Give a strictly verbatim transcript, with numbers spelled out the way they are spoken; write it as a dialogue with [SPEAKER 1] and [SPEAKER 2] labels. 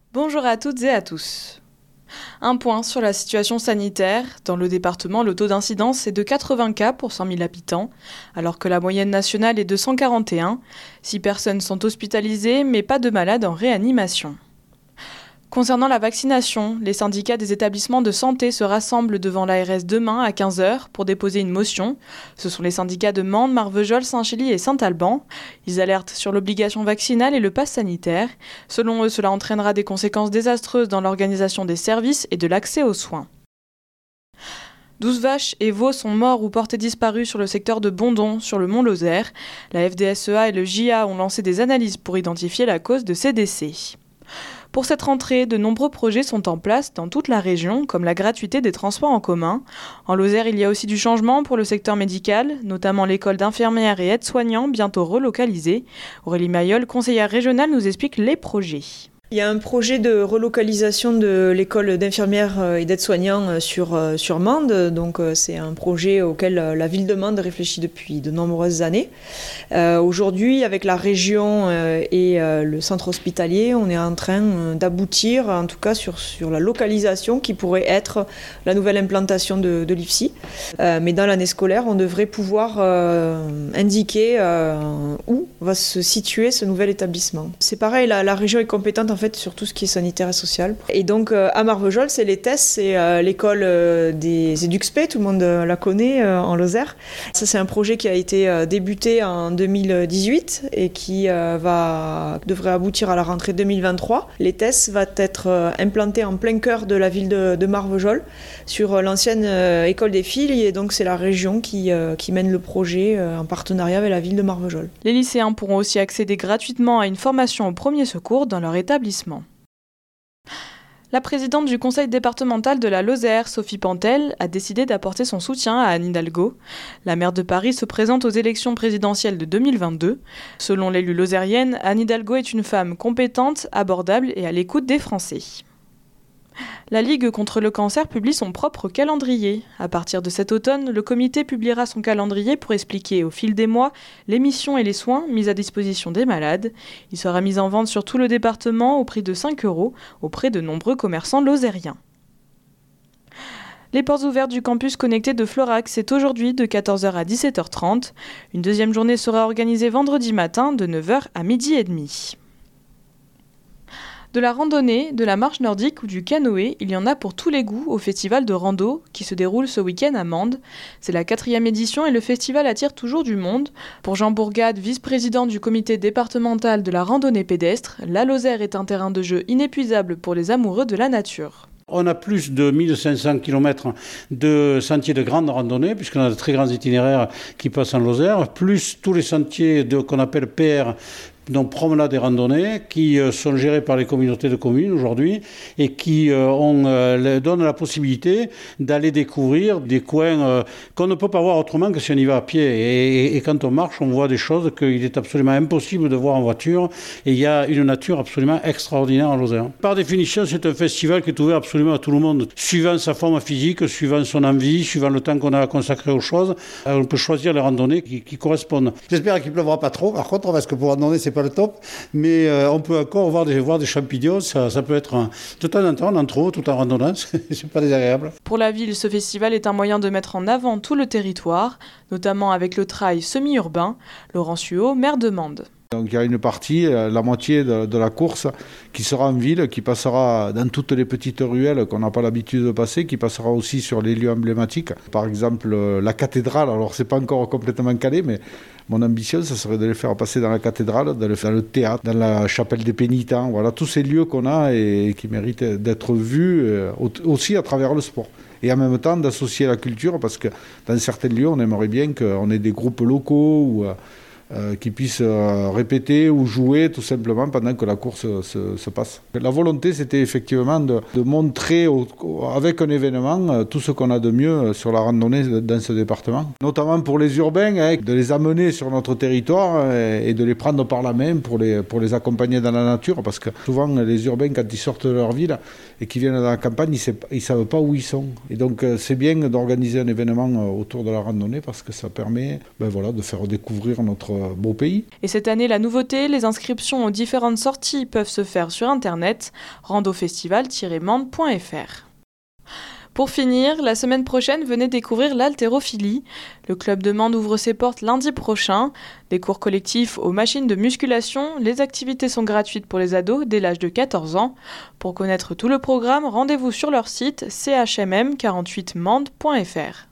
[SPEAKER 1] Bonjour à toutes et à tous. Un point sur la situation sanitaire. Dans le département, le taux d'incidence est de quatre-vingts cas pour cent mille habitants, alors que la moyenne nationale est de cent quarante et un. Six personnes sont hospitalisées, mais pas de malades en réanimation. Concernant la vaccination, les syndicats des établissements de santé se rassemblent devant l'A R S demain à quinze heures pour déposer une motion. Ce sont les syndicats de Mende, Marvejols, Saint-Chély et Saint-Alban. Ils alertent sur l'obligation vaccinale et le pass sanitaire. Selon eux, cela entraînera des conséquences désastreuses dans l'organisation des services et de l'accès aux soins. douze vaches et veaux sont morts ou portés disparus sur le secteur de Bondon, sur le mont Lozère. La F D S E A et le J A ont lancé des analyses pour identifier la cause de ces décès. Pour cette rentrée, de nombreux projets sont en place dans toute la région, comme la gratuité des transports en commun. En Lozère, il y a aussi du changement pour le secteur médical, notamment l'école d'infirmières et aides-soignants, bientôt relocalisée. Aurélie Mayol, conseillère régionale, nous explique les projets.
[SPEAKER 2] Il y a un projet de relocalisation de l'école d'infirmières et d'aides-soignants sur, sur Mende. Donc, c'est un projet auquel la ville de Mende réfléchit depuis de nombreuses années. Euh, aujourd'hui, avec la région et le centre hospitalier, on est en train d'aboutir, en tout cas, sur, sur la localisation qui pourrait être la nouvelle implantation de, de l'I F S I. Euh, mais dans l'année scolaire, on devrait pouvoir euh, indiquer euh, où va se situer ce nouvel établissement. C'est pareil, la, la région est compétente en fait sur tout ce qui est sanitaire et social. Et donc euh, à Marvejols, c'est les T E S, c'est euh, l'école euh, des EduxP, tout le monde euh, la connaît euh, en Lozère. Ça, c'est un projet qui a été euh, débuté en deux mille dix-huit et qui euh, va, devrait aboutir à la rentrée deux mille vingt-trois. Les T E S va être euh, implanté en plein cœur de la ville de, de Marvejols, sur euh, l'ancienne euh, école des filles, et donc c'est la région qui, euh, qui mène le projet euh, en partenariat avec la ville de Marvejols.
[SPEAKER 1] Les lycéens pourront aussi accéder gratuitement à une formation au premier secours dans leur établissement. La présidente du conseil départemental de la Lozère, Sophie Pantel, a décidé d'apporter son soutien à Anne Hidalgo. La maire de Paris se présente aux élections présidentielles de deux mille vingt-deux. Selon l'élue lozérienne, Anne Hidalgo est une femme compétente, abordable et à l'écoute des Français. La Ligue contre le cancer publie son propre calendrier. À partir de cet automne, le comité publiera son calendrier pour expliquer au fil des mois les missions et les soins mis à disposition des malades. Il sera mis en vente sur tout le département au prix de cinq euros auprès de nombreux commerçants lozériens. Les portes ouvertes du campus connecté de Florac, c'est aujourd'hui de quatorze heures à dix-sept heures trente. Une deuxième journée sera organisée vendredi matin de neuf heures à midi et demi. De la randonnée, de la marche nordique ou du canoë, il y en a pour tous les goûts au festival de rando qui se déroule ce week-end à Mende. C'est la quatrième édition et le festival attire toujours du monde. Pour Jean Bourgade, vice-président du comité départemental de la randonnée pédestre, la Lozère est un terrain de jeu inépuisable pour les amoureux de la nature.
[SPEAKER 3] On a plus de mille cinq cents kilomètres de sentiers de grande randonnée, puisqu'on a de très grands itinéraires qui passent en Lozère, plus tous les sentiers de, qu'on appelle P R, donc promenades et randonnées, qui euh, sont gérés par les communautés de communes aujourd'hui et qui euh, ont, euh, donnent la possibilité d'aller découvrir des coins euh, qu'on ne peut pas voir autrement que si on y va à pied. Et, et, et quand on marche, on voit des choses qu'il est absolument impossible de voir en voiture. Et il y a une nature absolument extraordinaire en Lozère. Par définition, c'est un festival qui est ouvert absolument à tout le monde, suivant sa forme physique, suivant son envie, suivant le temps qu'on a consacré aux choses. Alors, on peut choisir les randonnées qui, qui correspondent.
[SPEAKER 4] J'espère qu'il ne pleuvra pas trop, par contre, parce que pour randonner, c'est pas le top, mais euh, on peut encore voir des, voir des champignons, ça, ça peut être un, de temps en temps on en trouve tout en randonnant, c'est pas désagréable.
[SPEAKER 1] Pour la ville, ce festival est un moyen de mettre en avant tout le territoire, notamment avec le trail semi-urbain. Laurent Suot, maire de Mende.
[SPEAKER 5] Donc il y a une partie, la moitié de, de la course qui sera en ville, qui passera dans toutes les petites ruelles qu'on n'a pas l'habitude de passer, qui passera aussi sur les lieux emblématiques. Par exemple la cathédrale, alors c'est pas encore complètement calé, mais mon ambition, ça serait de les faire passer dans la cathédrale, dans le, dans le théâtre, dans la chapelle des pénitents, voilà, tous ces lieux qu'on a et, et qui méritent d'être vus euh, aussi à travers le sport. Et en même temps d'associer la culture, parce que dans certains lieux, on aimerait bien qu'on ait des groupes locaux ou euh, Euh, qui puissent euh, répéter ou jouer tout simplement pendant que la course se, se passe. La volonté, c'était effectivement de, de montrer au, avec un événement euh, tout ce qu'on a de mieux sur la randonnée dans ce département. Notamment pour les urbains, hein, de les amener sur notre territoire euh, et de les prendre par la main pour les, pour les accompagner dans la nature, parce que souvent les urbains, quand ils sortent de leur ville et qu'ils viennent dans la campagne, ils ne savent pas où ils sont. Et donc euh, c'est bien d'organiser un événement autour de la randonnée, parce que ça permet ben voilà, de faire découvrir notre beau pays.
[SPEAKER 1] Et cette année, la nouveauté, les inscriptions aux différentes sorties peuvent se faire sur internet, randofestival tiret mende point f r. Pour finir, la semaine prochaine, venez découvrir l'haltérophilie. Le club de Mende ouvre ses portes lundi prochain. Des cours collectifs aux machines de musculation. Les activités sont gratuites pour les ados dès l'âge de quatorze ans. Pour connaître tout le programme, rendez-vous sur leur site c h m m quarante-huit mende point f r.